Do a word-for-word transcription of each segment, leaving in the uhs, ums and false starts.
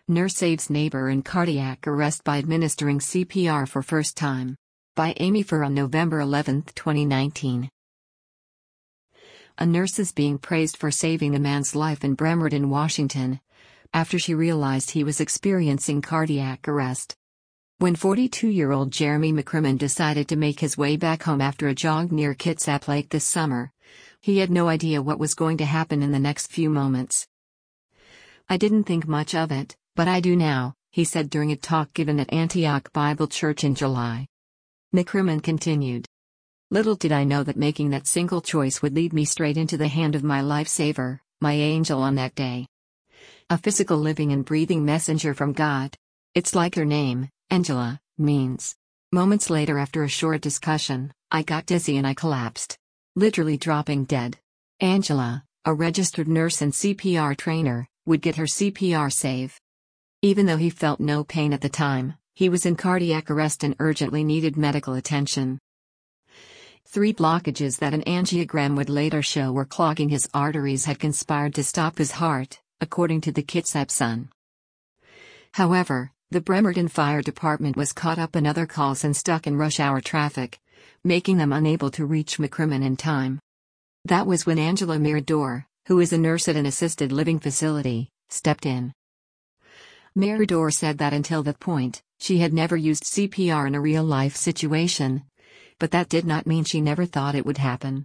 Nurse saves neighbor in cardiac arrest by administering C P R for first time. By Amy Furr on November eleventh, twenty nineteen. A nurse is being praised for saving a man's life in Bremerton, Washington, after she realized he was experiencing cardiac arrest. When forty-two-year-old Jeremy McCrimmon decided to make his way back home after a jog near Kitsap Lake this summer, he had no idea what was going to happen in the next few moments. "I didn't think much of it, but I do now," he said during a talk given at Antioch Bible Church in July. McCrimmon continued. "Little did I know that making that single choice would lead me straight into the hand of my lifesaver, my angel on that day. A physical living and breathing messenger from God. It's like her name, Angela, means." Moments later, after a short discussion, "I got dizzy and I collapsed. Literally dropping dead." Angela, a registered nurse and C P R trainer, would get her C P R save. Even though he felt no pain at the time, he was in cardiac arrest and urgently needed medical attention. Three blockages that an angiogram would later show were clogging his arteries had conspired to stop his heart, according to the Kitsap Sun. However, the Bremerton Fire Department was caught up in other calls and stuck in rush hour traffic, making them unable to reach McCrimmon in time. That was when Angela Mirador, who is a nurse at an assisted living facility, stepped in. Mirador said that until that point, she had never used C P R in a real-life situation, but that did not mean she never thought it would happen.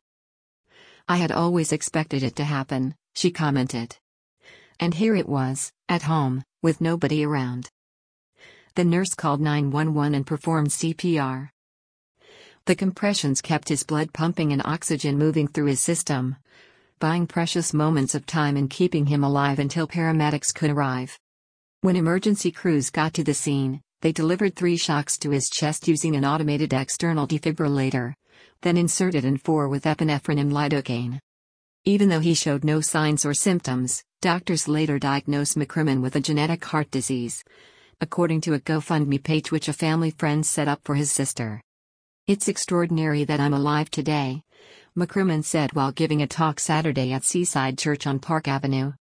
"I had always expected it to happen," she commented. And here it was, at home, with nobody around. The nurse called nine one one and performed C P R. The compressions kept his blood pumping and oxygen moving through his system, buying precious moments of time and keeping him alive until paramedics could arrive. When emergency crews got to the scene, they delivered three shocks to his chest using an automated external defibrillator, then inserted in four with epinephrine and lidocaine. Even though he showed no signs or symptoms, doctors later diagnosed McCrimmon with a genetic heart disease, according to a GoFundMe page which a family friend set up for his sister. "It's extraordinary that I'm alive today," McCrimmon said while giving a talk Saturday at Seaside Church on Park Avenue.